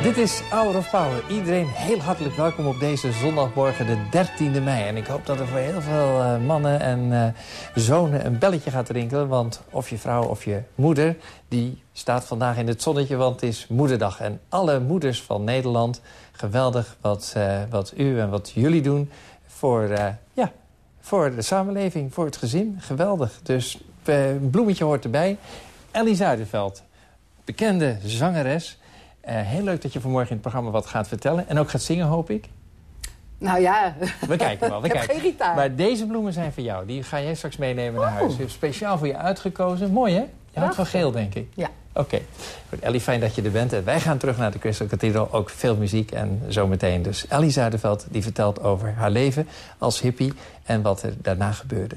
Dit is Hour of Power. Iedereen heel hartelijk welkom op deze zondagmorgen de 13e mei. En ik hoop dat er voor heel veel mannen en zonen een belletje gaat rinkelen. Want of je vrouw of je moeder, die staat vandaag in het zonnetje, want het is Moederdag. En alle moeders van Nederland, geweldig wat u en wat jullie doen voor de samenleving, voor het gezin. Geweldig. Dus een bloemetje hoort erbij. Ellie Zuiderveld, bekende zangeres. Heel leuk dat je vanmorgen in het programma wat gaat vertellen. En ook gaat zingen, hoop ik. Nou ja. We kijken wel. Ik heb geen gitaar. Maar deze bloemen zijn voor jou. Die ga jij straks meenemen naar huis. Je hebt speciaal voor je uitgekozen. Mooi, hè? Je houdt van geel, denk ik. Ja. Oké. Goed, Ellie, fijn dat je er bent. En wij gaan terug naar de Crystal Cathedral. Ook veel muziek en zometeen. Dus Ellie Zuiderveld die vertelt over haar leven als hippie en wat er daarna gebeurde.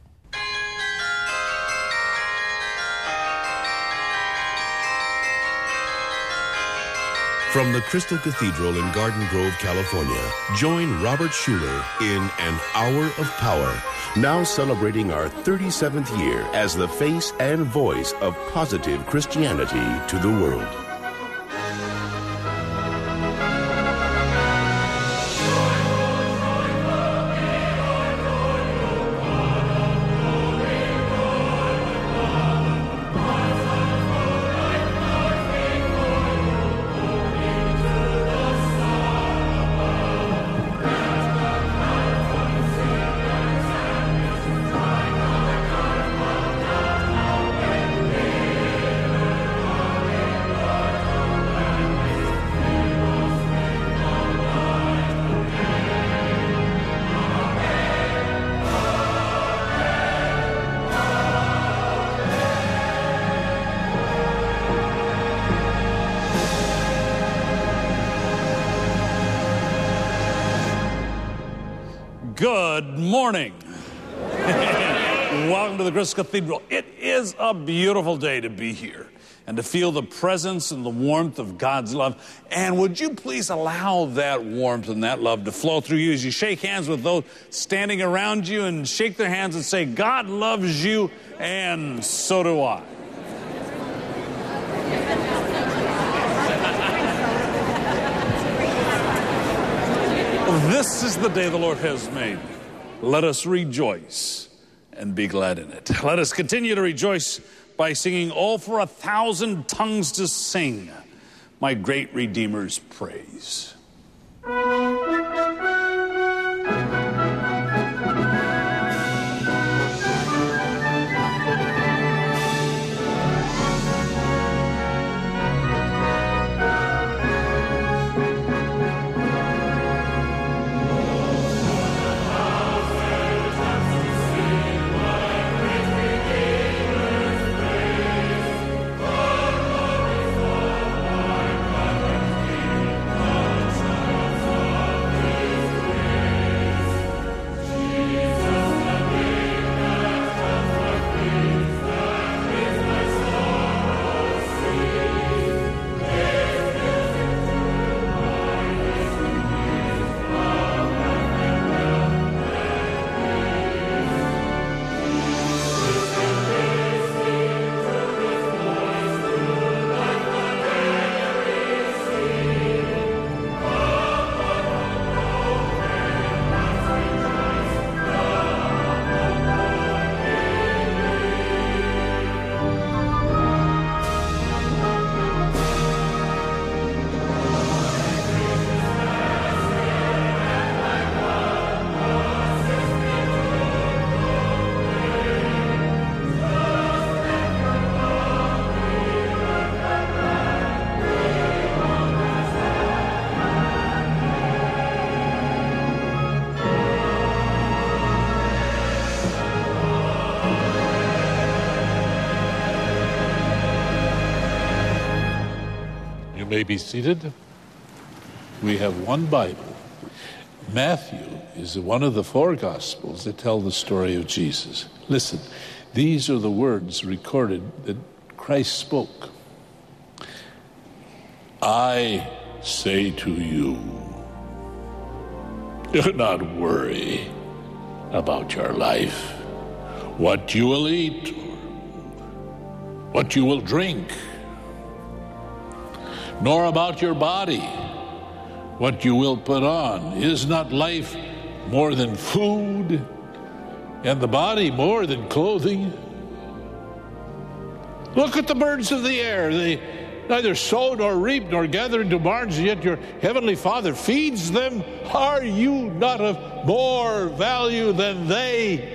From the Crystal Cathedral in Garden Grove, California, join Robert Schuller in An Hour of Power, now celebrating our 37th year as the face and voice of positive Christianity to the world. Good morning. Welcome to the Crystal Cathedral. It is a beautiful day to be here and to feel the presence and the warmth of God's love. And would you please allow that warmth and that love to flow through you as you shake hands with those standing around you and shake their hands and say, God loves you and so do I. This is the day the Lord has made. Let us rejoice and be glad in it. Let us continue to rejoice by singing "Oh, for 1,000 tongues to sing my great Redeemer's praise." You may be seated. We have one Bible. Matthew is one of the four Gospels that tell the story of Jesus. Listen, these are the words recorded that Christ spoke. I say to you, do not worry about your life, what you will eat, what you will drink. nor about your body, what you will put on. Is not life more than food, and the body more than clothing? Look at the birds of the air. They neither sow nor reap nor gather into barns, yet your heavenly Father feeds them. Are you not of more value than they?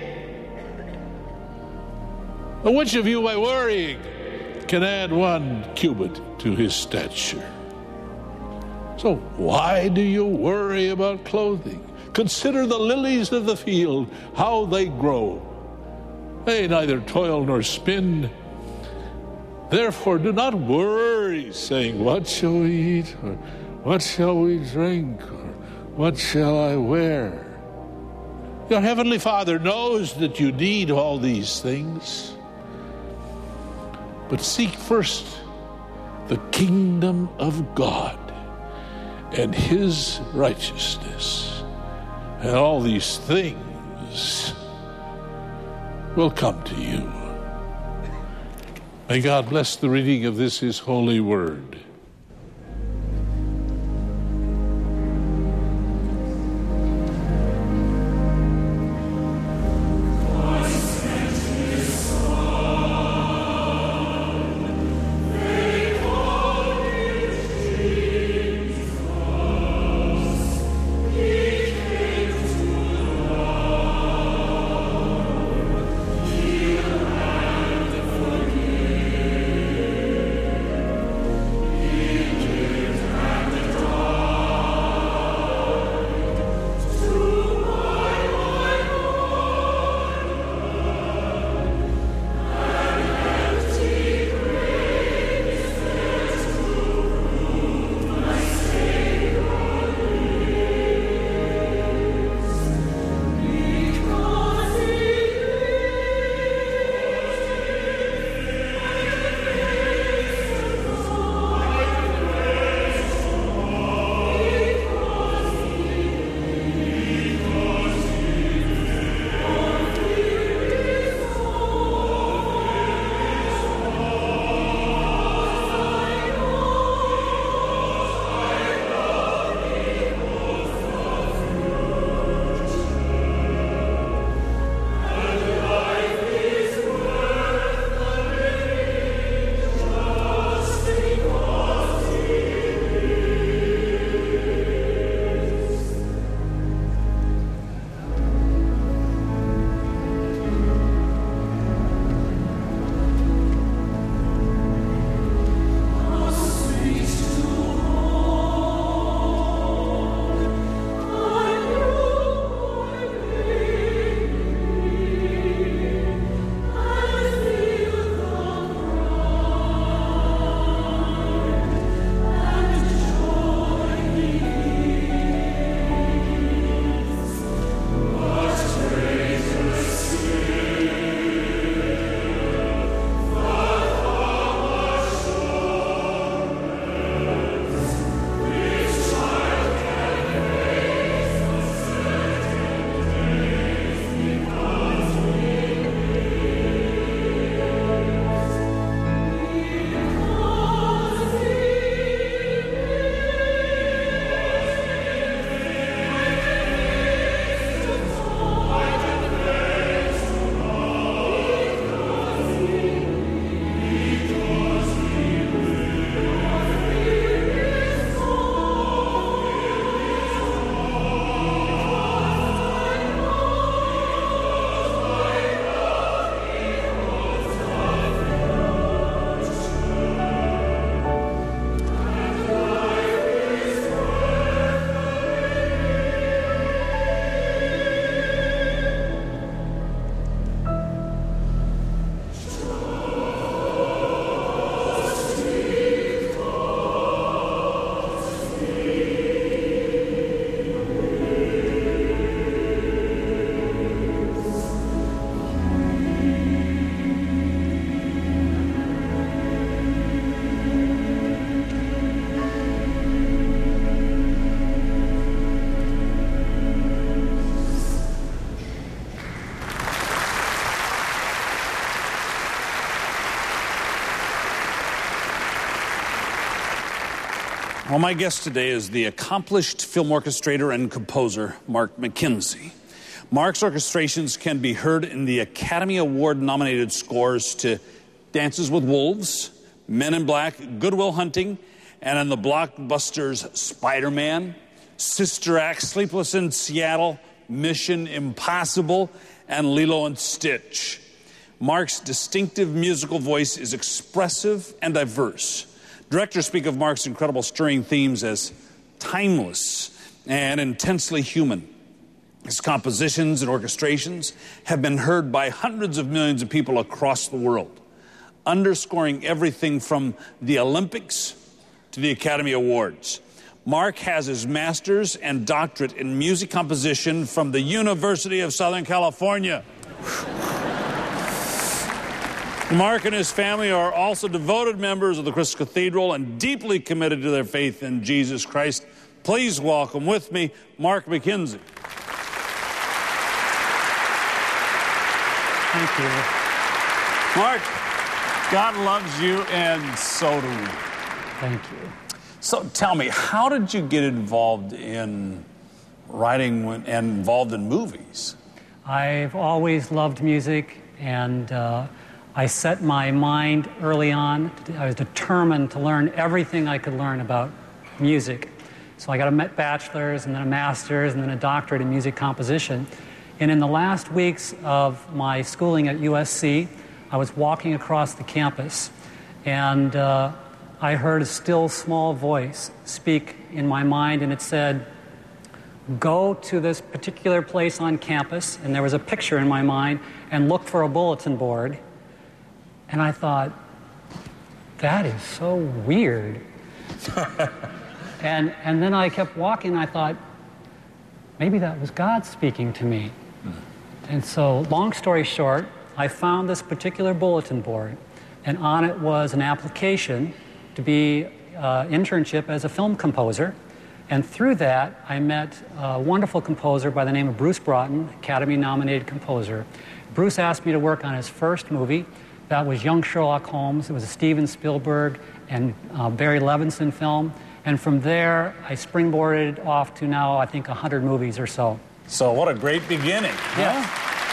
And which of you, by worrying, can add 1 cubit to his stature? So why do you worry about clothing? Consider the lilies of the field, how they grow. They neither toil nor spin. Therefore do not worry, saying, what shall we eat? Or what shall we drink? Or what shall I wear? Your heavenly Father knows that you need all these things. But seek first the kingdom of God and his righteousness, and all these things will come to you. May God bless the reading of this his holy word. Well, my guest today is the accomplished film orchestrator and composer, Mark McKenzie. Mark's orchestrations can be heard in the Academy Award-nominated scores to Dances with Wolves, Men in Black, Good Will Hunting, and in the blockbusters Spider-Man, Sister Act, Sleepless in Seattle, Mission Impossible, and Lilo and Stitch. Mark's distinctive musical voice is expressive and diverse. Directors speak of Mark's incredible stirring themes as timeless and intensely human. His compositions and orchestrations have been heard by hundreds of millions of people across the world, underscoring everything from the Olympics to the Academy Awards. Mark has his master's and doctorate in music composition from the University of Southern California. Mark and his family are also devoted members of the Christ Cathedral and deeply committed to their faith in Jesus Christ. Please welcome with me Mark McKenzie. Thank you. Mark, God loves you and so do we. Thank you. So tell me, how did you get involved in writing and involved in movies? I've always loved music, and I set my mind early on. I was determined to learn everything I could learn about music. So I got a bachelor's and then a master's and then a doctorate in music composition. And in the last weeks of my schooling at USC, I was walking across the campus, and I heard a still small voice speak in my mind, and it said, "Go to this particular place on campus," and there was a picture in my mind, "and look for a bulletin board." And I thought, that is so weird. and then I kept walking, and I thought, maybe that was God speaking to me. And so, long story short, I found this particular bulletin board, and on it was an application to be internship as a film composer. And through that, I met a wonderful composer by the name of Bruce Broughton, Academy-nominated composer. Bruce asked me to work on his first movie. That was Young Sherlock Holmes. It was a Steven Spielberg and Barry Levinson film. And from there, I springboarded off to now, I think, 100 movies or so. So what a great beginning. Yeah.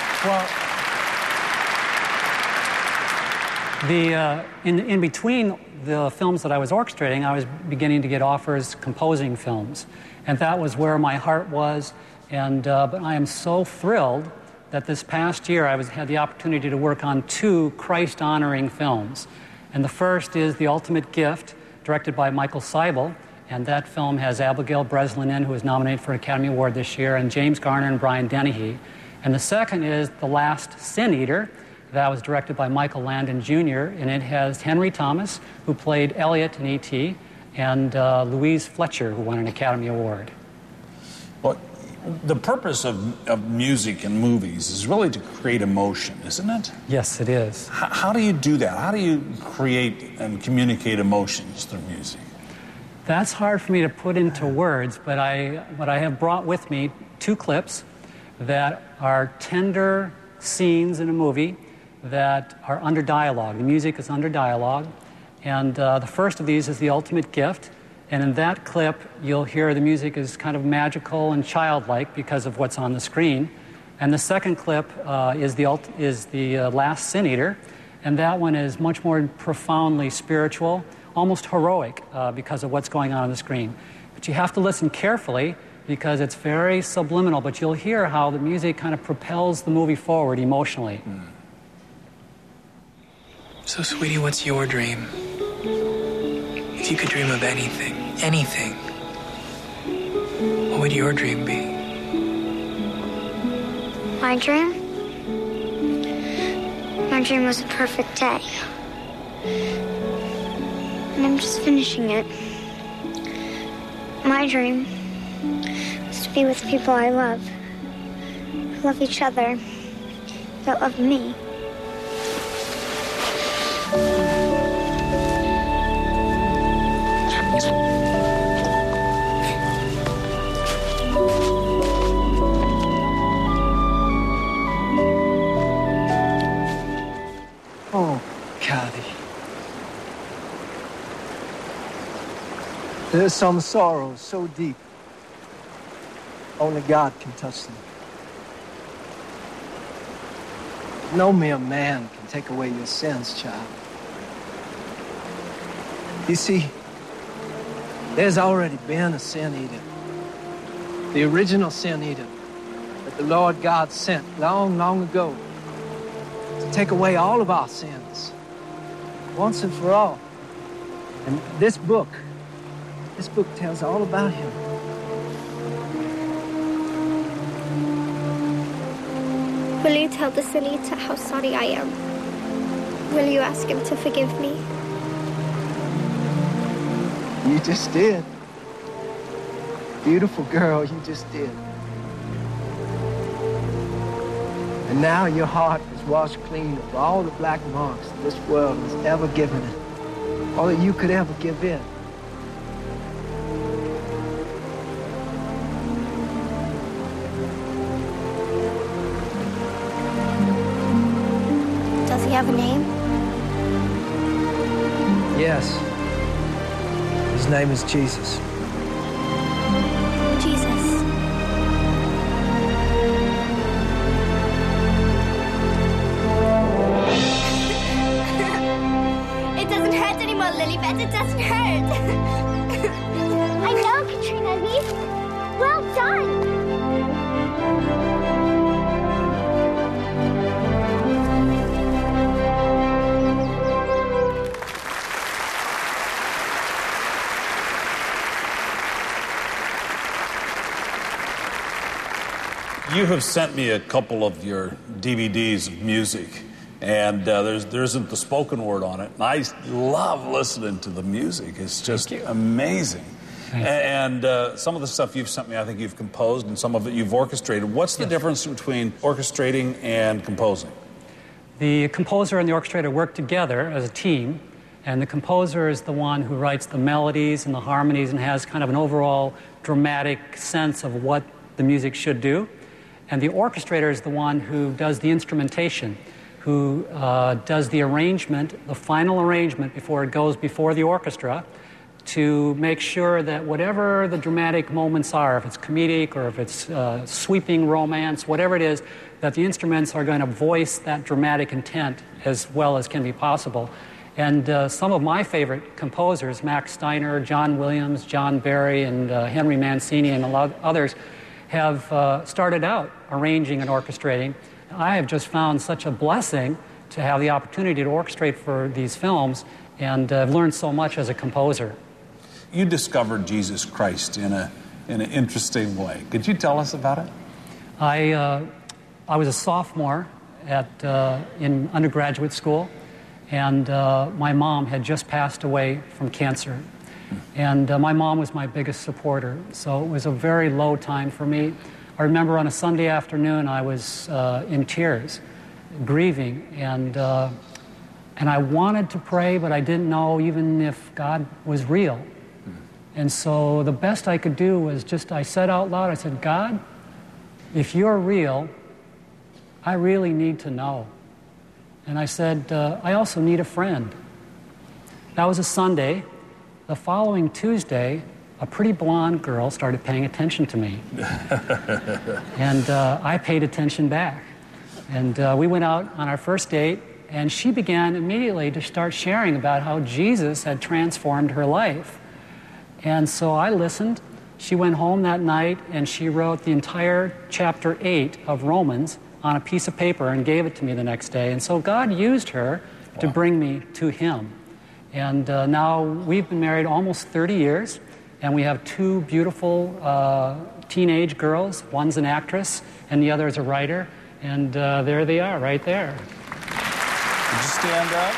Well, in between the films that I was orchestrating, I was beginning to get offers composing films. And that was where my heart was. And but I am so thrilled that this past year I had the opportunity to work on 2 Christ-honoring films. And the first is The Ultimate Gift, directed by Michael Seibel. And that film has Abigail Breslin in, who was nominated for an Academy Award this year, and James Garner and Brian Dennehy. And the second is The Last Sin Eater. That was directed by Michael Landon Jr., and it has Henry Thomas, who played Elliot in E.T., and Louise Fletcher, who won an Academy Award. Well, the purpose of music and movies is really to create emotion, isn't it? Yes, it is. How do you do that? How do you create and communicate emotions through music? That's hard for me to put into words, but I have brought with me 2 clips that are tender scenes in a movie that are under dialogue. The music is under dialogue. And the first of these is The Ultimate Gift. And in that clip, you'll hear the music is kind of magical and childlike because of what's on the screen. And the second clip is the Last Sin Eater. And that one is much more profoundly spiritual, almost heroic because of what's going on the screen. But you have to listen carefully because it's very subliminal. But you'll hear how the music kind of propels the movie forward emotionally. So, sweetie, what's your dream? If you could dream of anything, what would your dream be? My dream? My dream was a perfect day. And I'm just finishing it. My dream is to be with people I love, who love each other, that love me. Oh, Kathy. There's some sorrows so deep, only God can touch them. No mere man can take away your sins, child. You see, there's already been a sin eater. The original sin eater that the Lord God sent long, long ago to take away all of our sins, once and for all. And this book tells all about him. Will you tell the sin eater how sorry I am? Will you ask him to forgive me? You just did. Beautiful girl, you just did. And now your heart is washed clean of all the black marks that this world has ever given it, all that you could ever give in. Does he have a name? Yes. His name is Jesus. Jesus. It doesn't hurt anymore, Lilibet. It doesn't hurt. I know, Katrina Leaf. Well done. You have sent me a couple of your DVDs of music, and there isn't the spoken word on it. And I love listening to the music. It's just amazing. And some of the stuff you've sent me, I think you've composed, and some of it you've orchestrated. What's the difference between orchestrating and composing? The composer and the orchestrator work together as a team, and the composer is the one who writes the melodies and the harmonies and has kind of an overall dramatic sense of what the music should do. And the orchestrator is the one who does the instrumentation, who does the arrangement, the final arrangement before it goes before the orchestra, to make sure that whatever the dramatic moments are, if it's comedic or if it's sweeping romance, whatever it is, that the instruments are going to voice that dramatic intent as well as can be possible. And some of my favorite composers, Max Steiner, John Williams, John Barry, and Henry Mancini, and a lot of others, have started out arranging and orchestrating. I have just found such a blessing to have the opportunity to orchestrate for these films, and I've learned so much as a composer. You discovered Jesus Christ in an interesting way. Could you tell us about it? I was a sophomore in undergraduate school, and my mom had just passed away from cancer. And my mom was my biggest supporter, so it was a very low time for me. I remember on a Sunday afternoon I was in tears, grieving, and I wanted to pray, but I didn't know even if God was real. And so the best I could do was I said out loud, I said, God, if you're real, I really need to know. And I said, I also need a friend. That was a Sunday. The following Tuesday, a pretty blonde girl started paying attention to me. And I paid attention back. And we went out on our first date, and she began immediately to start sharing about how Jesus had transformed her life. And so I listened. She went home that night, and she wrote the entire chapter 8 of Romans on a piece of paper and gave it to me the next day. And so God used her to bring me to Him. And now we've been married almost 30 years, and we have 2 beautiful teenage girls. One's an actress, and the other is a writer. And there they are, right there. Would you stand up?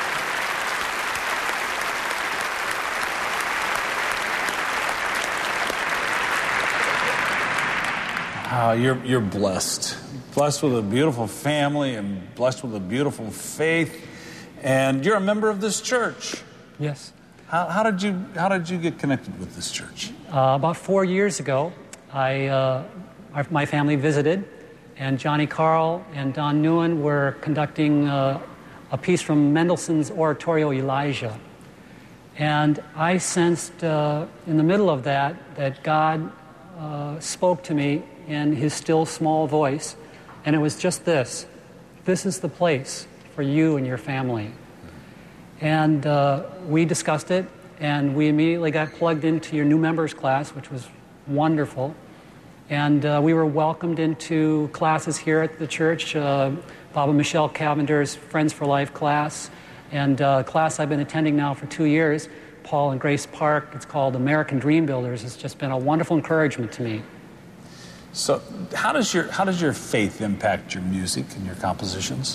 You're blessed. Blessed with a beautiful family and blessed with a beautiful faith. And you're a member of this church. Yes. How did you get connected with this church? About 4 years ago, my family visited, and Johnny Carl and Don Newen were conducting a piece from Mendelssohn's oratorio Elijah. And I sensed in the middle of that God spoke to me in his still small voice, and it was just this: this is the place for you and your family. And we discussed it, and we immediately got plugged into your new members class, which was wonderful. And we were welcomed into classes here at the church, Bob and Michelle Cavender's Friends for Life class, and a class I've been attending now for 2 years, Paul and Grace Park. It's called American Dream Builders. It's just been a wonderful encouragement to me. So how does your faith impact your music and your compositions?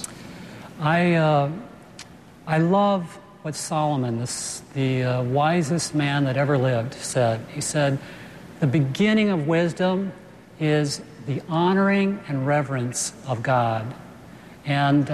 I love what Solomon, the wisest man that ever lived, said. He said, the beginning of wisdom is the honoring and reverence of God. And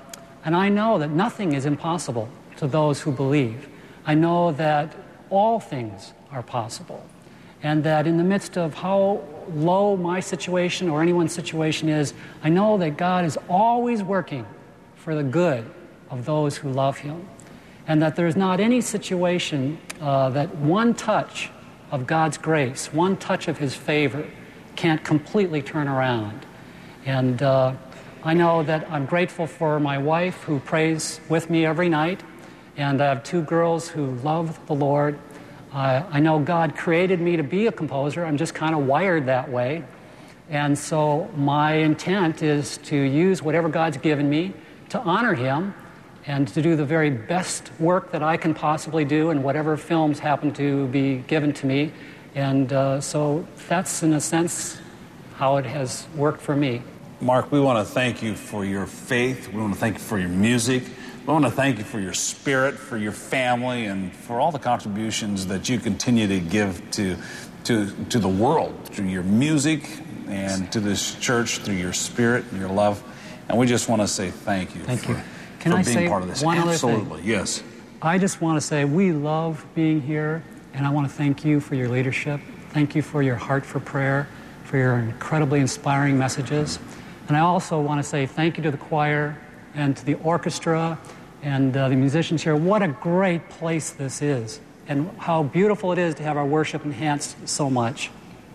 I know that nothing is impossible to those who believe. I know that all things are possible. And that in the midst of how low my situation or anyone's situation is, I know that God is always working for the good of those who love him. And that there's not any situation that one touch of God's grace, one touch of his favor, can't completely turn around. And I know that I'm grateful for my wife who prays with me every night, and I have 2 girls who love the Lord. I know God created me to be a composer. I'm just kind of wired that way. And so my intent is to use whatever God's given me to honor him and to do the very best work that I can possibly do in whatever films happen to be given to me. And so that's, in a sense, how it has worked for me. Mark, we want to thank you for your faith. We want to thank you for your music. We want to thank you for your spirit, for your family, and for all the contributions that you continue to give to the world through your music and to this church through your spirit and your love. And we just want to say thank you. Thank you. Can I say part of this? One Absolutely, other thing? Yes. I just want to say we love being here, and I want to thank you for your leadership. Thank you for your heart for prayer, for your incredibly inspiring messages. And I also want to say thank you to the choir and to the orchestra and the musicians here. What a great place this is, and how beautiful it is to have our worship enhanced so much.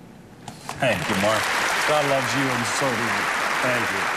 Thank you, Mark. God loves you, and so do you. Thank you.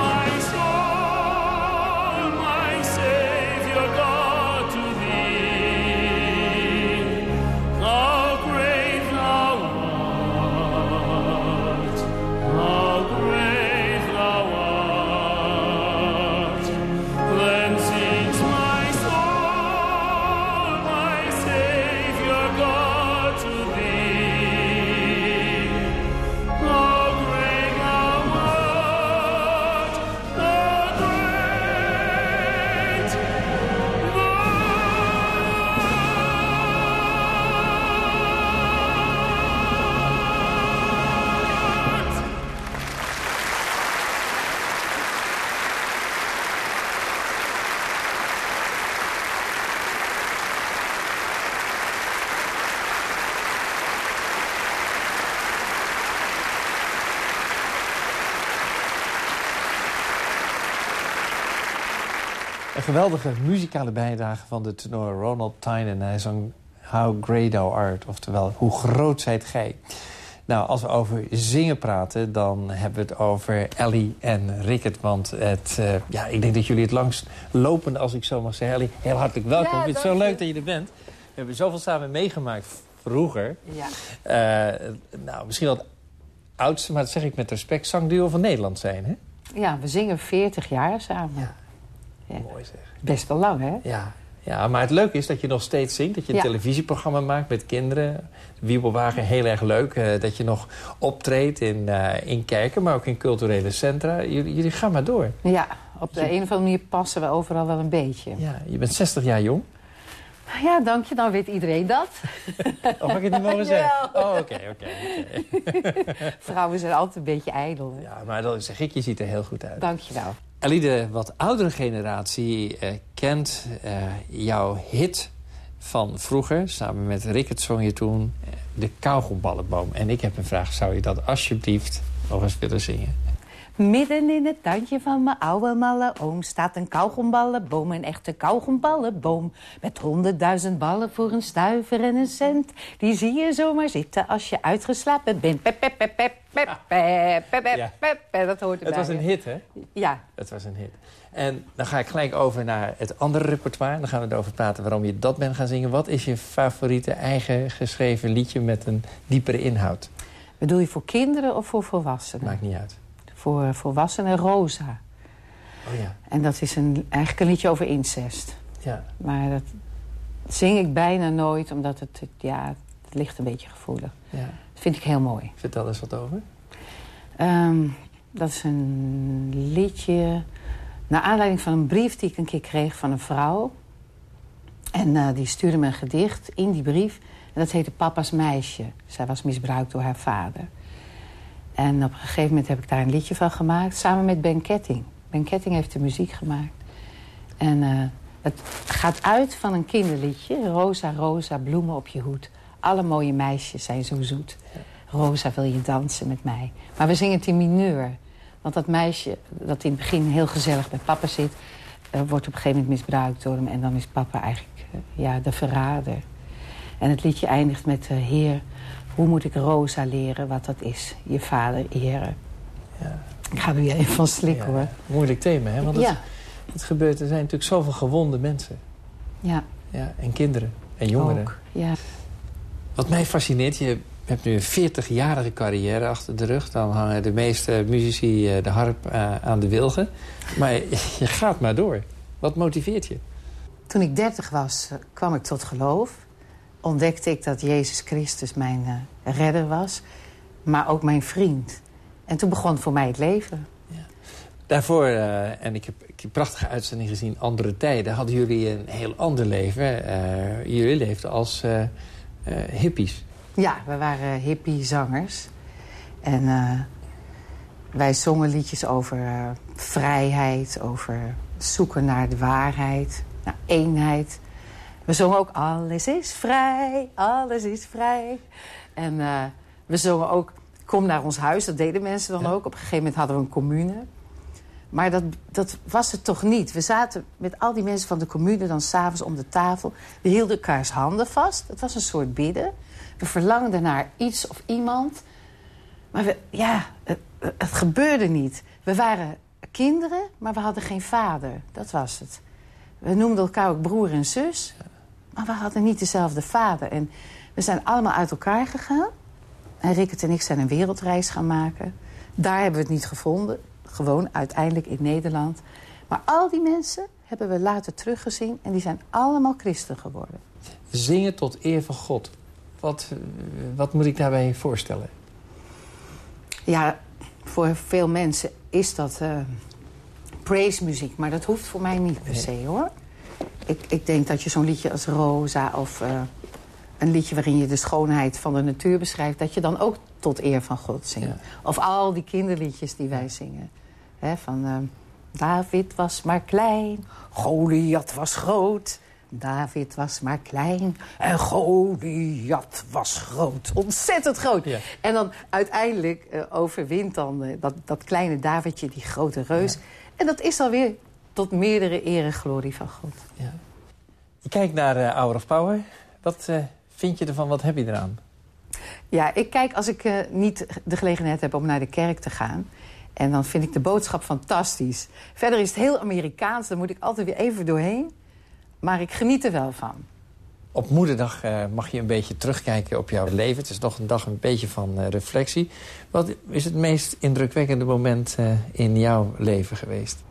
My Savior God, to thee. geweldige muzikale bijdrage van de tenor Ronald Tynan. Hij zong How Great Thou Art, oftewel Hoe groot zijt gij. Nou, als we over zingen praten, dan hebben we het over Ellie en Rickert. Want ik denk dat jullie het langst lopende, als ik zo mag zeggen. Ellie, heel hartelijk welkom. Ja, het is zo leuk dat je er bent. We hebben zoveel samen meegemaakt vroeger. Ja. Misschien wel het oudste, maar dat zeg ik met respect, zangduo van Nederland zijn, hè? Ja, we zingen 40 jaar samen. Ja. Mooi zeg. Best wel lang, hè? Ja, maar het leuke is dat je nog steeds zingt. Dat je een televisieprogramma maakt met kinderen. De Wiebelwagen, heel erg leuk. Dat je nog optreedt in kerken, maar ook in culturele centra. Jullie gaan maar door. Ja, op de een of andere manier passen we overal wel een beetje. Ja, je bent 60 jaar jong. Ja, dank je. Dan weet iedereen dat. Of mag ik het niet mogen zeggen? Oh, oké. Vrouwen zijn altijd een beetje ijdel. Hè? Ja, maar dan zeg ik, je ziet er heel goed uit. Dank je wel. Ellie, de wat oudere generatie kent jouw hit van vroeger. Samen met Rickert zong je toen de Kauwgomballenboom. En ik heb een vraag, zou je dat alsjeblieft nog eens willen zingen? Midden in het tuintje van mijn oude malle oom staat een kauwgomballenboom, een echte kauwgomballenboom. Met 100.000 ballen voor een stuiver en een cent. Die zie je zomaar zitten als je uitgeslapen bent. Pep, pep, pep, pep, pep, pep, pep, pep, pep. Dat hoort erbij. Het was een hit, hè? Ja. Het was een hit. En dan ga ik gelijk over naar het andere repertoire. Dan gaan we erover praten waarom je dat bent gaan zingen. Wat is je favoriete eigen geschreven liedje met een diepere inhoud? Bedoel je voor kinderen of voor volwassenen? Maakt niet uit. Voor volwassenen Rosa. Oh ja. En dat is eigenlijk een liedje over incest. Ja. Maar dat zing ik bijna nooit, omdat het ligt een beetje gevoelig. Ja. Dat vind ik heel mooi. Vertel eens wat over. Dat is een liedje naar aanleiding van een brief die ik een keer kreeg van een vrouw. En die stuurde me een gedicht in die brief. En dat heette Papa's Meisje. Zij was misbruikt door haar vader. En op een gegeven moment heb ik daar een liedje van gemaakt, samen met Ben Ketting. Ben Ketting heeft de muziek gemaakt. En het gaat uit van een kinderliedje. Rosa, rosa, bloemen op je hoed. Alle mooie meisjes zijn zo zoet. Rosa, wil je dansen met mij? Maar we zingen het in mineur. Want dat meisje dat in het begin heel gezellig bij papa zit, wordt op een gegeven moment misbruikt door hem. En dan is papa eigenlijk de verrader. En het liedje eindigt met Heer, hoe moet ik Rosa leren wat dat is? Je vader eren. Ja. Ik ga er weer even van slikken, hoor. Moeilijk thema, hè? Want het gebeurt, er zijn natuurlijk zoveel gewonde mensen. Ja. En kinderen en jongeren. Ook, ja. Wat mij fascineert, je hebt nu een 40-jarige carrière achter de rug. Dan hangen de meeste muzici de harp aan de wilgen. Maar je gaat maar door. Wat motiveert je? Toen ik 30 was, kwam ik tot geloof. Ontdekte ik dat Jezus Christus mijn redder was. Maar ook mijn vriend. En toen begon voor mij het leven. Ja. Daarvoor, en ik heb een prachtige uitzending gezien, Andere Tijden, hadden jullie een heel ander leven. Jullie leefden als hippies. Ja, we waren hippiezangers. En wij zongen liedjes over vrijheid, over zoeken naar de waarheid, naar eenheid. We zongen ook alles is vrij, alles is vrij. En we zongen ook kom naar ons huis, dat deden mensen dan ook. Op een gegeven moment hadden we een commune. Maar dat was het toch niet. We zaten met al die mensen van de commune dan 's avonds om de tafel. We hielden elkaars handen vast. Het was een soort bidden. We verlangden naar iets of iemand. Maar het gebeurde niet. We waren kinderen, maar we hadden geen vader. Dat was het. We noemden elkaar ook broer en zus. Maar we hadden niet dezelfde vader. En we zijn allemaal uit elkaar gegaan. En Rickert en ik zijn een wereldreis gaan maken. Daar hebben we het niet gevonden. Gewoon uiteindelijk in Nederland. Maar al die mensen hebben we later teruggezien. En die zijn allemaal christen geworden. Zingen tot eer van God. Wat moet ik daarbij voorstellen? Ja, voor veel mensen is dat praise muziek. Maar dat hoeft voor mij niet per se, hoor. Ik denk dat je zo'n liedje als Rosa of een liedje waarin je de schoonheid van de natuur beschrijft, dat je dan ook tot eer van God zingt. Ja. Of al die kinderliedjes die wij zingen. Van David was maar klein, Goliath was groot. David was maar klein en Goliath was groot. Ontzettend groot. Ja. En dan uiteindelijk overwint dan dat kleine Davidje die grote reus. Ja. En dat is alweer tot meerdere eer en glorie van God. Ja. Je kijkt naar Hour of Power. Wat vind je ervan? Wat heb je eraan? Ja, ik kijk als ik niet de gelegenheid heb om naar de kerk te gaan. En dan vind ik de boodschap fantastisch. Verder is het heel Amerikaans, daar moet ik altijd weer even doorheen. Maar ik geniet er wel van. Op Moederdag mag je een beetje terugkijken op jouw leven. Het is nog een dag een beetje van reflectie. Wat is het meest indrukwekkende moment in jouw leven geweest?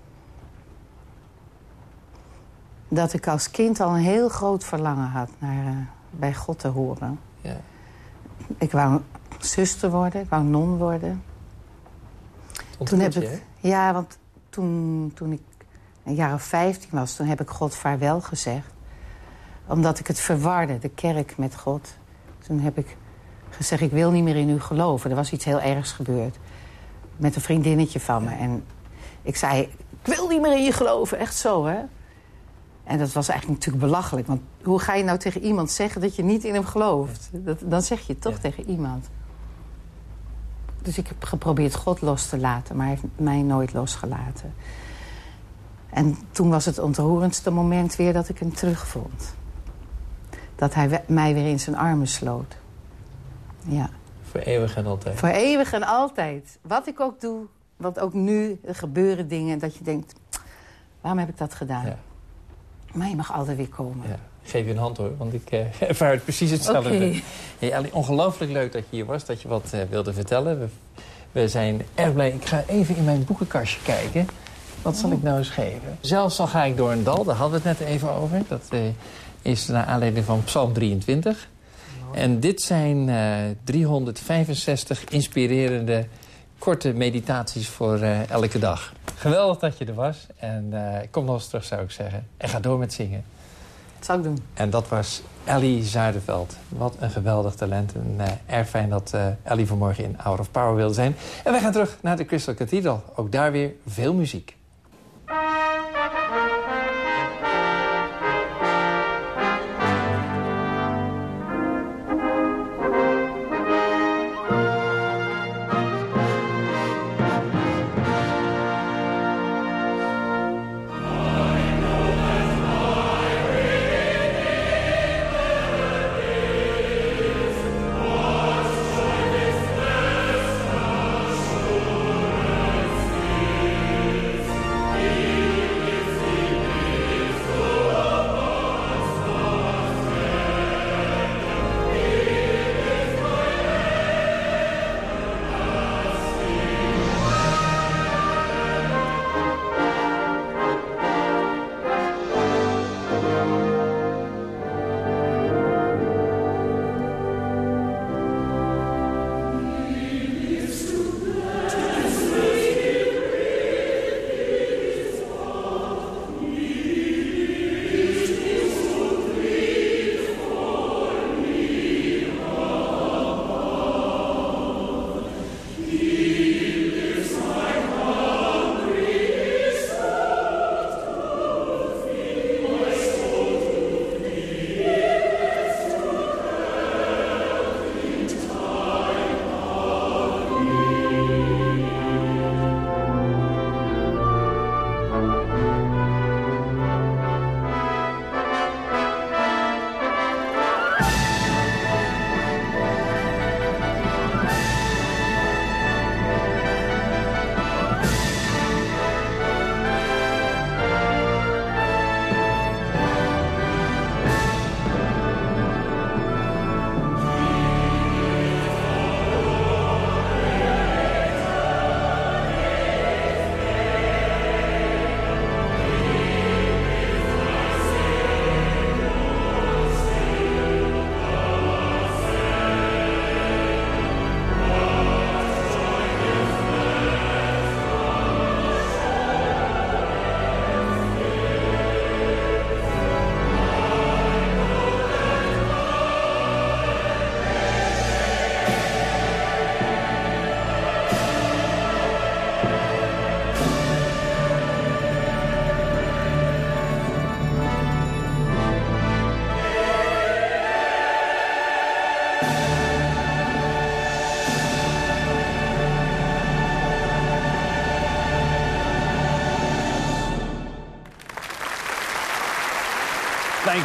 Dat ik als kind al een heel groot verlangen had naar bij God te horen. Ja. Ik wou zuster worden, ik wou non worden. Toen heb ik, ja, want toen ik een jaar of 15 was, toen heb ik God vaarwel gezegd. Omdat ik het verwarde, de kerk met God. Toen heb ik gezegd, ik wil niet meer in u geloven. Er was iets heel ergs gebeurd. Met een vriendinnetje van me. En ik zei, ik wil niet meer in je geloven. Echt zo, hè? En dat was eigenlijk natuurlijk belachelijk. Want hoe ga je nou tegen iemand zeggen dat je niet in hem gelooft? Dan zeg je het toch tegen iemand. Dus ik heb geprobeerd God los te laten. Maar hij heeft mij nooit losgelaten. En toen was het ontroerendste moment weer dat ik hem terugvond. Dat hij mij weer in zijn armen sloot. Ja. Voor eeuwig en altijd. Voor eeuwig en altijd. Wat ik ook doe, want ook nu er gebeuren dingen dat je denkt, waarom heb ik dat gedaan? Ja. Maar je mag altijd weer komen. Ja. Ik geef je een hand hoor, want ik ervaar het precies hetzelfde. Okay. Hey, Ali, ongelooflijk leuk dat je hier was, dat je wat wilde vertellen. We zijn erg blij. Ik ga even in mijn boekenkastje kijken. Wat zal ik nou eens geven? Zelfs al ga ik door een dal, daar hadden we het net even over. Dat is naar aanleiding van Psalm 23. En dit zijn 365 inspirerende korte meditaties voor elke dag. Geweldig dat je er was. En kom nog eens terug, zou ik zeggen. En ga door met zingen. Dat zou ik doen. En dat was Ellie Zuiderveld. Wat een geweldig talent. En erg fijn dat Ellie vanmorgen in Hour of Power wilde zijn. En wij gaan terug naar de Crystal Cathedral. Ook daar weer veel muziek.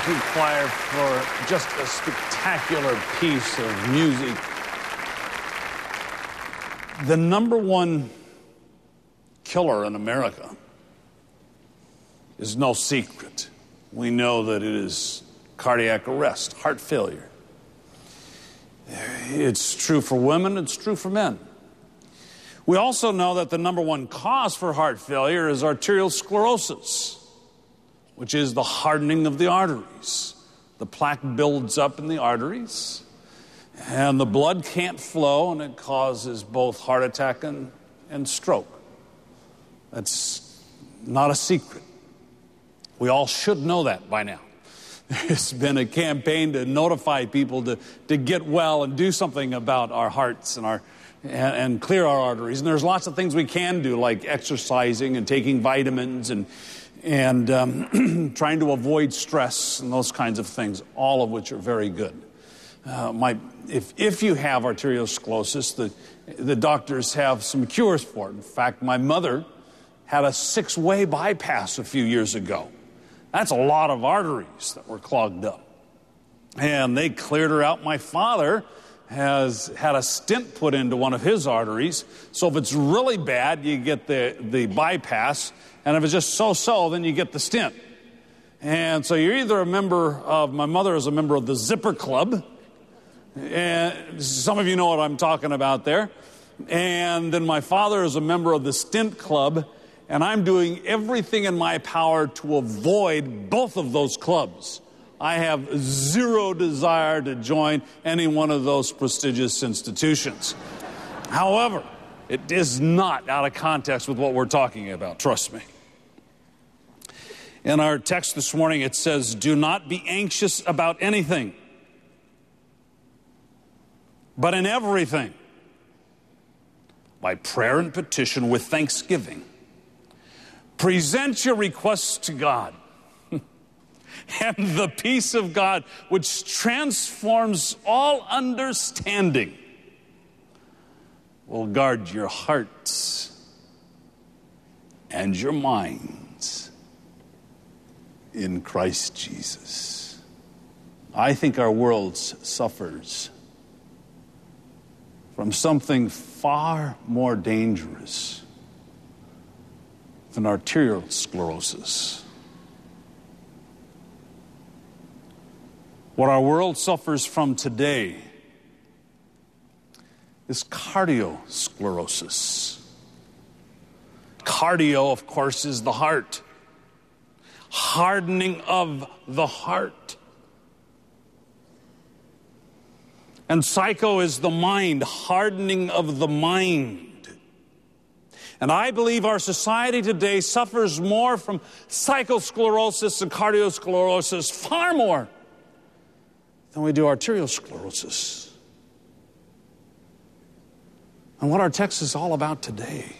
Mountain Choir for just a spectacular piece of music. The number one killer in America is no secret. We know that it is cardiac arrest, heart failure. It's true for women, it's true for men. We also know that the number one cause for heart failure is arterial sclerosis, which is the hardening of the arteries. The plaque builds up in the arteries, and the blood can't flow, and it causes both heart attack and stroke. That's not a secret. We all should know that by now. There's been a campaign to notify people to get well and do something about our hearts and clear our arteries. And there's lots of things we can do, like exercising and taking vitamins and trying to avoid stress and those kinds of things, all of which are very good. If you have arteriosclerosis, the doctors have some cures for it. In fact, my mother had a 6-way bypass a few years ago. That's a lot of arteries that were clogged up. And they cleared her out. My father has had a stent put into one of his arteries. So if it's really bad, you get the bypass. And if it's just so-so, then you get the stent. And so you're either a member of, my mother is a member of the Zipper Club. And some of you know what I'm talking about there. And then my father is a member of the Stent Club. And I'm doing everything in my power to avoid both of those clubs. I have zero desire to join any one of those prestigious institutions. However, it is not out of context with what we're talking about, trust me. In our text this morning, it says, do not be anxious about anything, but in everything, by prayer and petition with thanksgiving, present your requests to God, and the peace of God, which transforms all understanding, will guard your hearts and your minds in Christ Jesus. I think our world suffers from something far more dangerous than arterial sclerosis. What our world suffers from today is cardiosclerosis. Cardio, of course, is the heart. Hardening of the heart. And psycho is the mind, hardening of the mind. And I believe our society today suffers more from psychosclerosis and cardiosclerosis, far more than we do arteriosclerosis. And what our text is all about today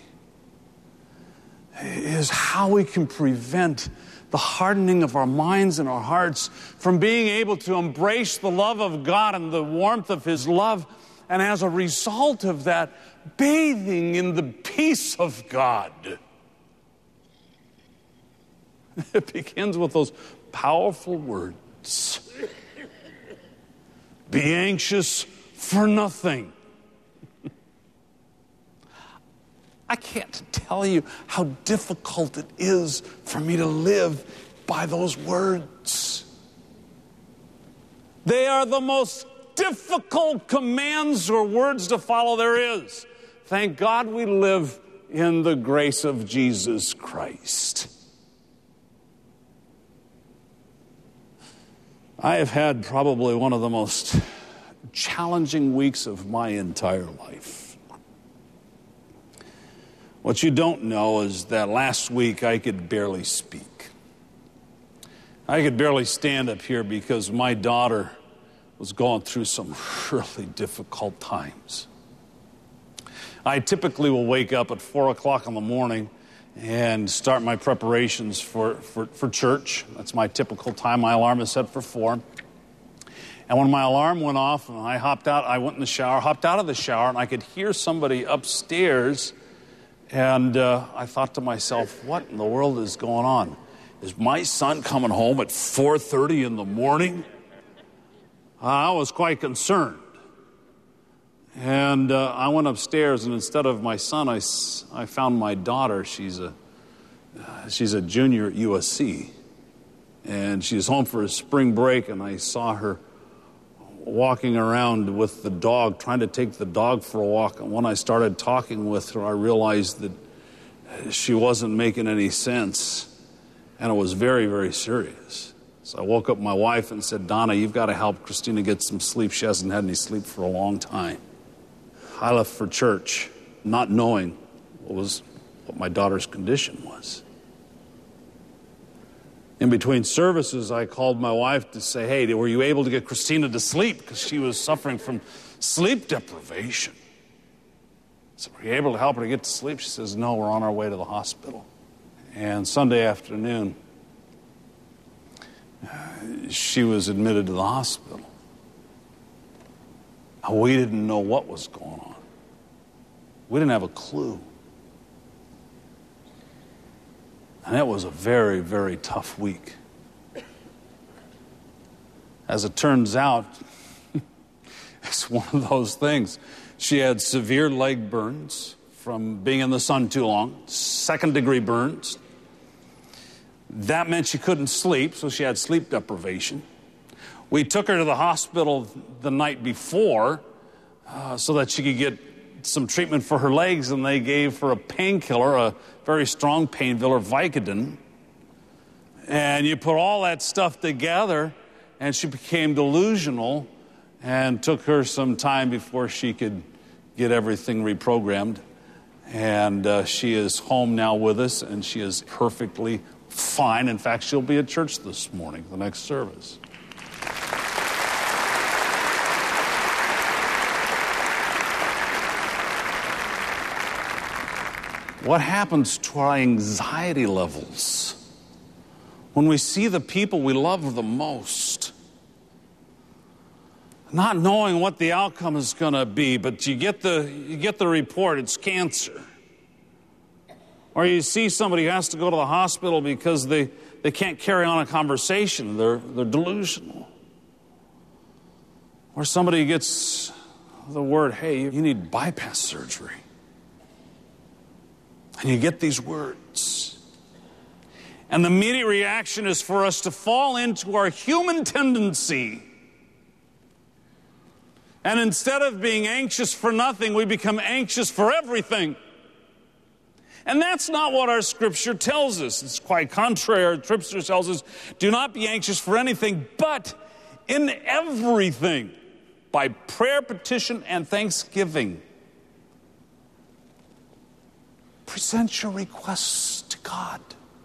is how we can prevent the hardening of our minds and our hearts from being able to embrace the love of God and the warmth of His love, and as a result of that, bathing in the peace of God. It begins with those powerful words. Be anxious for nothing. I can't tell you how difficult it is for me to live by those words. They are the most difficult commands or words to follow there is. Thank God we live in the grace of Jesus Christ. I have had probably one of the most challenging weeks of my entire life. What you don't know is that last week I could barely speak. I could barely stand up here because my daughter was going through some really difficult times. I typically will wake up at 4 o'clock in the morning and start my preparations for church. That's my typical time. My alarm is set for 4. And when my alarm went off and I hopped out, I went in the shower, hopped out of the shower, and I could hear somebody upstairs. And I thought to myself, what in the world is going on? Is my son coming home at 4:30 in the morning? I was quite concerned. And I went upstairs, and instead of my son, I found my daughter. She's a junior at USC. And she's home for a spring break, and I saw her walking around with the dog, trying to take the dog for a walk. And when I started talking with her, I realized that she wasn't making any sense, and it was very, very serious. So I woke up my wife and said, Donna, you've got to help Christina get some sleep. She hasn't had any sleep for a long time. I left for church not knowing what my daughter's condition was. In between services, I called my wife to say, hey, were you able to get Christina to sleep? Because she was suffering from sleep deprivation. So were you able to help her to get to sleep? She says, no, we're on our way to the hospital. And Sunday afternoon, she was admitted to the hospital. We didn't know what was going on. We didn't have a clue. And it was a very, very tough week. As it turns out, it's one of those things. She had severe leg burns from being in the sun too long, second-degree burns. That meant she couldn't sleep, so she had sleep deprivation. We took her to the hospital the night before so that she could get some treatment for her legs, and they gave her a painkiller, a very strong painkiller, Vicodin. And you put all that stuff together, and she became delusional, and took her some time before she could get everything reprogrammed. And she is home now with us, and she is perfectly fine. In fact, she'll be at church this morning, the next service. What happens to our anxiety levels when we see the people we love the most, not knowing what the outcome is going to be, but you get the report, it's cancer. Or you see somebody who has to go to the hospital because they can't carry on a conversation, they're delusional. Or somebody gets the word, hey, you need bypass surgery. And you get these words. And the immediate reaction is for us to fall into our human tendency. And instead of being anxious for nothing, we become anxious for everything. And that's not what our Scripture tells us. It's quite contrary. Our Scripture tells us, do not be anxious for anything, but in everything, by prayer, petition, and thanksgiving, present your requests to God.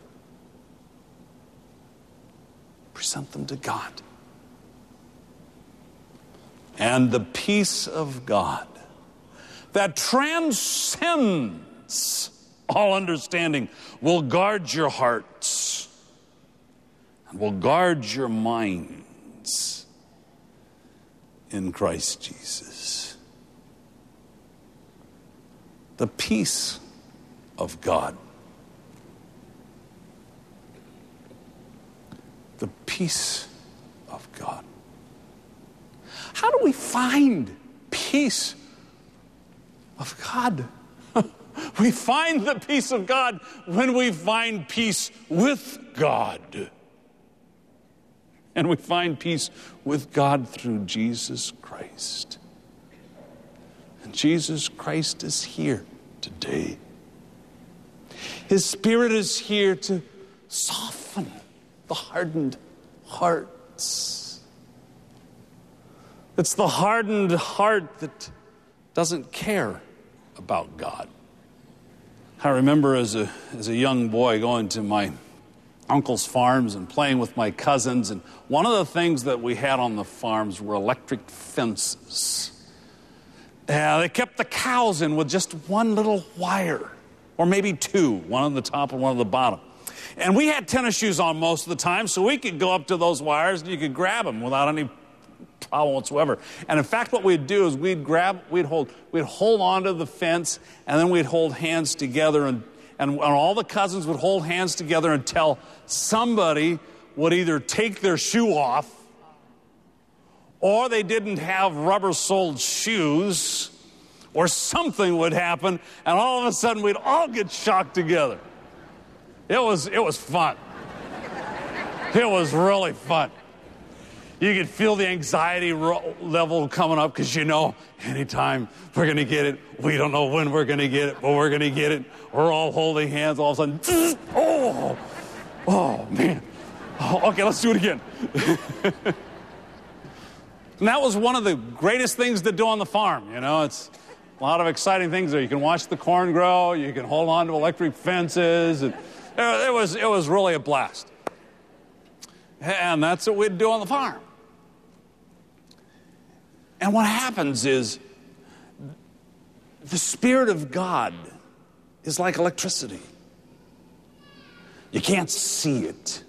Present them to God. And the peace of God that transcends all understanding will guard your hearts and will guard your minds in Christ Jesus. The peace of God. The peace of God. How do we find peace of God? We find the peace of God when we find peace with God. And we find peace with God through Jesus Christ. And Jesus Christ is here today. His Spirit is here to soften the hardened hearts. It's the hardened heart that doesn't care about God. I remember as a young boy going to my uncle's farms and playing with my cousins, and one of the things that we had on the farms were electric fences. They kept the cows in with just one little wire, or maybe two, one on the top and one on the bottom. And we had tennis shoes on most of the time, so we could go up to those wires and you could grab them without any problem whatsoever. And in fact, what we'd do is we'd hold onto the fence, and then we'd hold hands together and all the cousins would hold hands together until somebody would either take their shoe off, or they didn't have rubber-soled shoes, or something would happen, and all of a sudden we'd all get shocked together. It was fun. It was really fun. You could feel the anxiety level coming up because you know anytime we're going to get it. We don't know when we're going to get it, but we're going to get it. We're all holding hands. All of a sudden, oh, man. Oh, okay, let's do it again. And that was one of the greatest things to do on the farm. You know, it's a lot of exciting things there. You can watch the corn grow. You can hold on to electric fences. And it was really a blast. And that's what we'd do on the farm. And what happens is the Spirit of God is like electricity. You can't see it,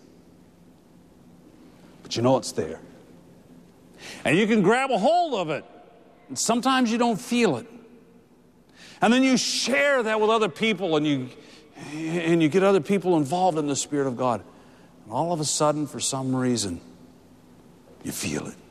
but you know it's there. And you can grab a hold of it, and sometimes you don't feel it. And then you share that with other people, and you get other people involved in the Spirit of God. And all of a sudden, for some reason, you feel it.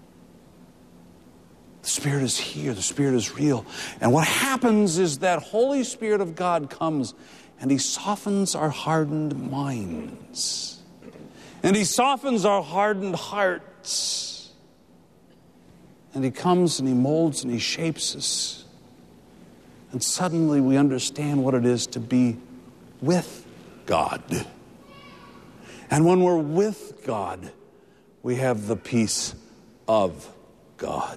The Spirit is here. The Spirit is real. And what happens is that Holy Spirit of God comes and He softens our hardened minds. And He softens our hardened hearts. And He comes and He molds and He shapes us. And suddenly we understand what it is to be with God. And when we're with God, we have the peace of God.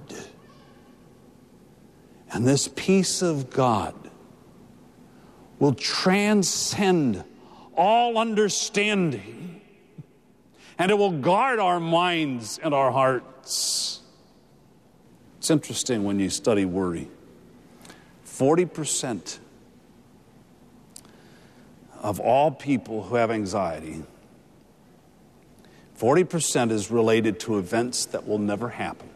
And this peace of God will transcend all understanding, and it will guard our minds and our hearts. It's interesting when you study worry. 40% of all people who have anxiety, 40% is related to events that will never happen.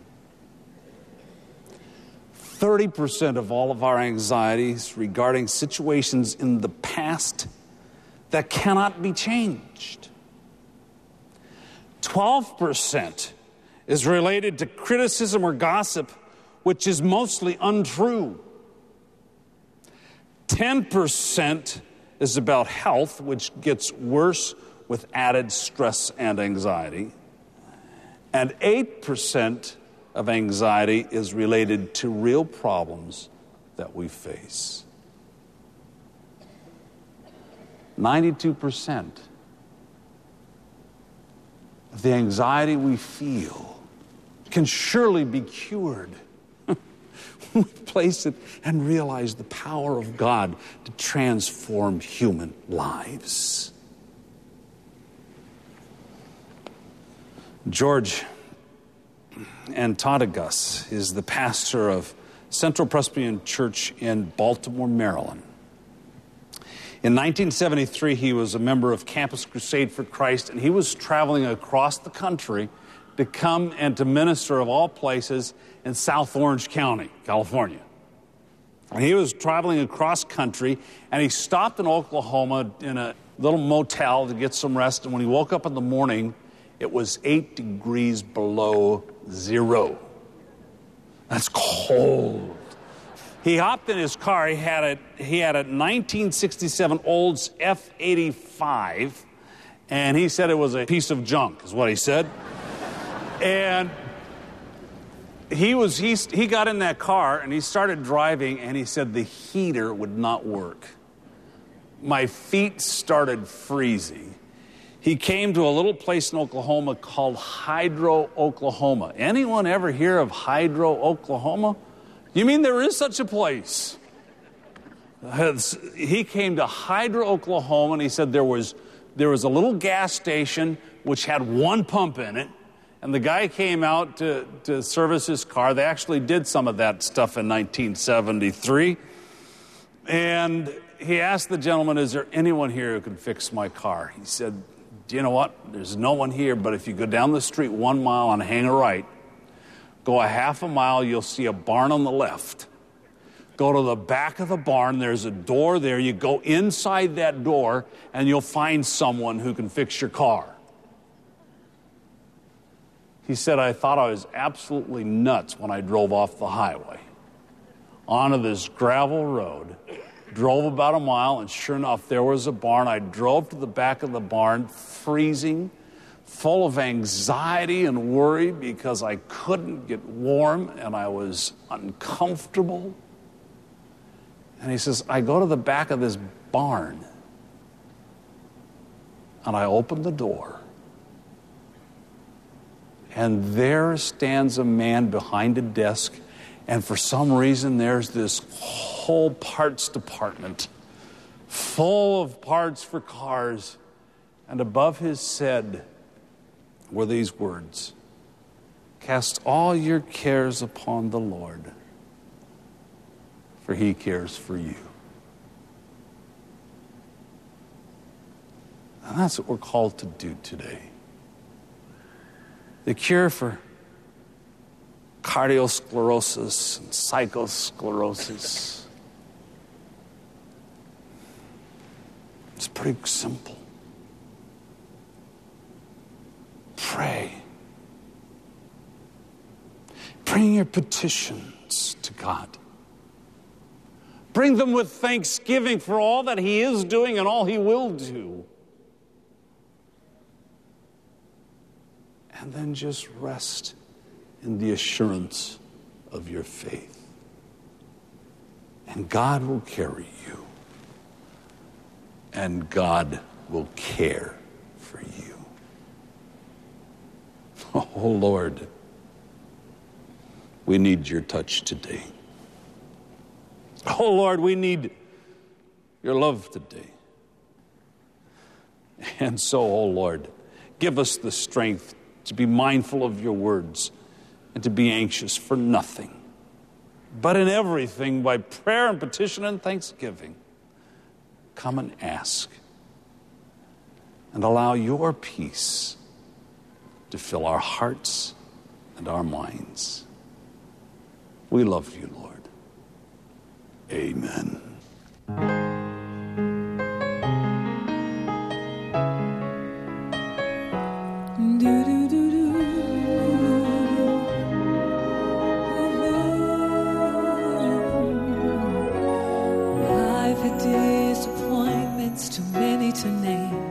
30% of all of our anxieties regarding situations in the past that cannot be changed. 12% is related to criticism or gossip, which is mostly untrue. 10% is about health, which gets worse with added stress and anxiety. And 8% of anxiety is related to real problems that we face. 92% of the anxiety we feel can surely be cured. We place it and realize the power of God to transform human lives. George Antonigus is the pastor of Central Presbyterian Church in Baltimore, Maryland. In 1973, he was a member of Campus Crusade for Christ, and he was traveling across the country to come and to minister, of all places, in South Orange County, California. And he was traveling across country, and he stopped in Oklahoma in a little motel to get some rest, and when he woke up in the morning, it was 8 degrees below zero. That's cold. He hopped in his car. He had a 1967 Olds F-85, and he said it was a piece of junk, is what he said. And he got in that car, and he started driving, and he said the heater would not work. My feet started freezing. He came to a little place in Oklahoma called Hydro, Oklahoma. Anyone ever hear of Hydro, Oklahoma? You mean there is such a place? He came to Hydro, Oklahoma, and he said there was a little gas station which had one pump in it, and the guy came out to service his car. They actually did some of that stuff in 1973. And he asked the gentleman, is there anyone here who can fix my car? He said, do you know what? There's no one here, but if you go down the street 1 mile and hang a right, go a half a mile, you'll see a barn on the left. Go to the back of the barn. There's a door there. You go inside that door, and you'll find someone who can fix your car. He said, I thought I was absolutely nuts when I drove off the highway onto this gravel road, drove about a mile, and sure enough, there was a barn. I drove to the back of the barn, freezing, full of anxiety and worry because I couldn't get warm and I was uncomfortable. And he says, I go to the back of this barn and I open the door, and there stands a man behind a desk, and for some reason there's this whole parts department full of parts for cars, and above his head were these words, cast all your cares upon the Lord, for he cares for you. And that's what we're called to do today. The cure for cardiosclerosis and psychosclerosis, it's pretty simple. Pray. Bring your petitions to God. Bring them with thanksgiving for all that he is doing and all he will do. And then just rest in the assurance of your faith. And God will carry you. And God will care for you. Oh, Lord, we need your touch today. Oh, Lord, we need your love today. And so, oh, Lord, give us the strength to be mindful of your words and to be anxious for nothing, but in everything by prayer and petition and thanksgiving. Come and ask and allow your peace to fill our hearts and our minds. We love you, Lord. Amen. I've had disappointments too many to name.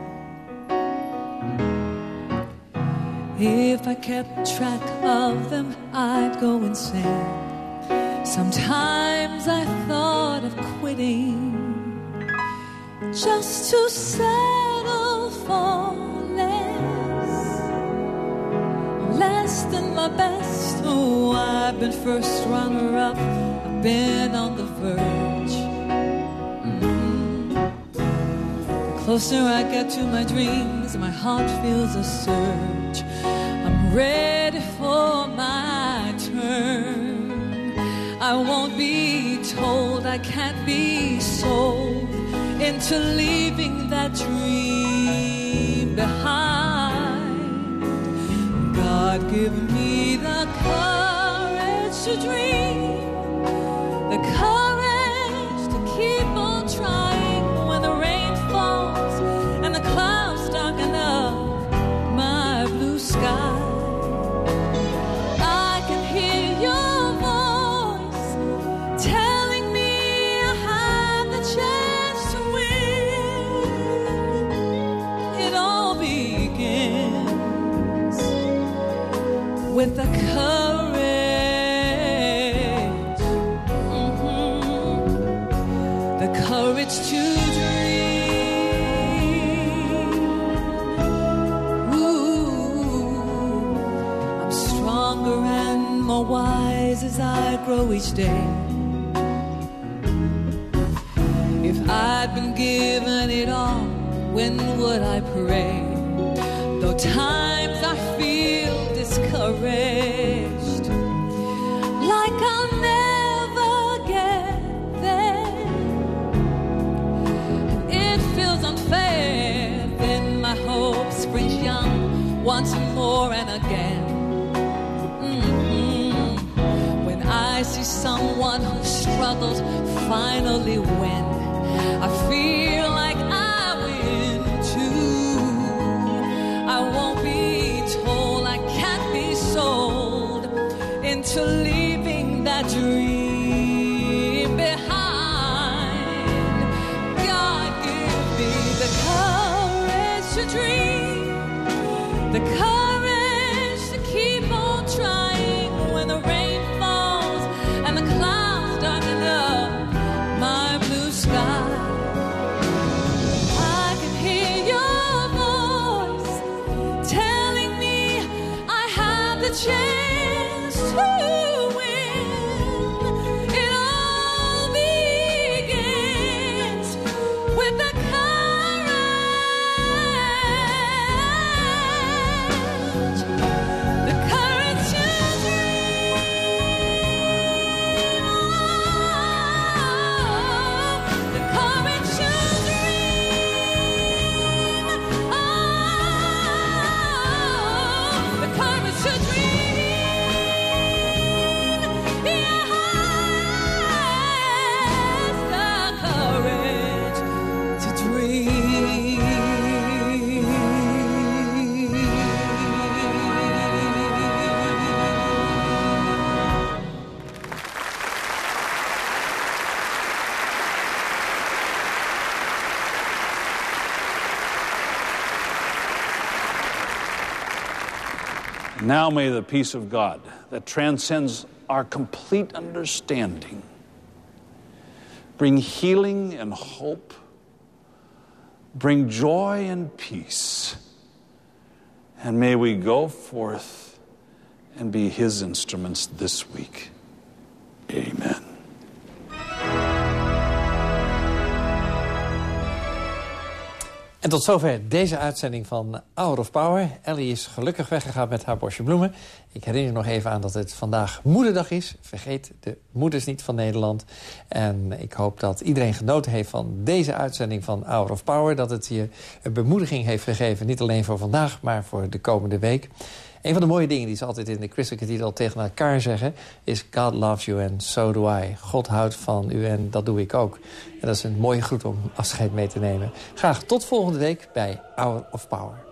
If I kept track of them, I'd go insane. Sometimes I thought of quitting just to settle for less than my best. Oh, I've been first runner-up, I've been on the verge. The closer I get to my dreams, my heart feels a surge. I'm ready for my turn. I won't be told, I can't be sold into leaving that dream behind. God, give me the courage to dream, the courage to keep on trying when the rain falls and the clouds darken up my blue sky. I can hear your voice telling me I have the chance to win. It all begins with the courage, the courage to dream. Ooh, I'm stronger and more wise as I grow each day. If I'd been given it all, when would I pray? Though times I feel discouraged, like I'll never get there, and it feels unfair, then my hope springs young once more and again. When I see someone who struggles finally win. I feel like I win too. I won't be told, I can't be sold into leaving that dream behind. God, give me the courage to dream, the courage to keep on trying when the rain falls and the clouds darken up my blue sky. I can hear your voice telling me I have the chance to win. It all begins with the courage, the courage to dream, the courage to dream, the courage to dream, yes, the courage to dream. Now may the peace of God that transcends our complete understanding bring healing and hope, bring joy and peace, and may we go forth and be His instruments this week. Amen. En tot zover deze uitzending van Hour of Power. Ellie is gelukkig weggegaan met haar bosje bloemen. Ik herinner nog even aan dat het vandaag Moederdag is. Vergeet de moeders niet van Nederland. En ik hoop dat iedereen genoten heeft van deze uitzending van Hour of Power. Dat het je een bemoediging heeft gegeven. Niet alleen voor vandaag, maar voor de komende week. Een van de mooie dingen die ze altijd in de Crystal Cathedral tegen elkaar zeggen is God loves you and so do I. God houdt van u en dat doe ik ook. En dat is een mooie groet om afscheid mee te nemen. Graag tot volgende week bij Hour of Power.